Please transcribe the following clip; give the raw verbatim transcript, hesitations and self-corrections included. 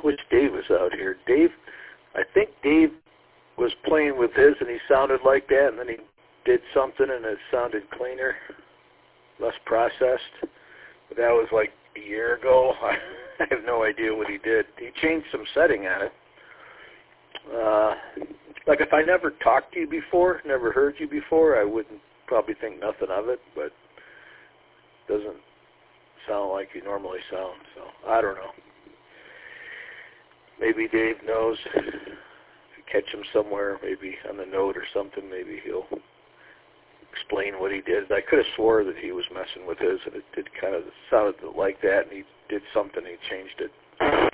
which Dave was out here. Dave, I think Dave was playing with his, and he sounded like that, and then he did something, and it sounded cleaner, less processed. But that was like a year ago. I have no idea what he did. He changed some setting on it. Uh, like if I never talked to you before, never heard you before, I wouldn't probably think nothing of it, but it doesn't sound like you normally sound, so I don't know. Maybe Dave knows. If you catch him somewhere, maybe on the note or something, maybe he'll explain what he did. I could have swore that he was messing with his, and it did kind of sounded like that, and he did something, he changed it.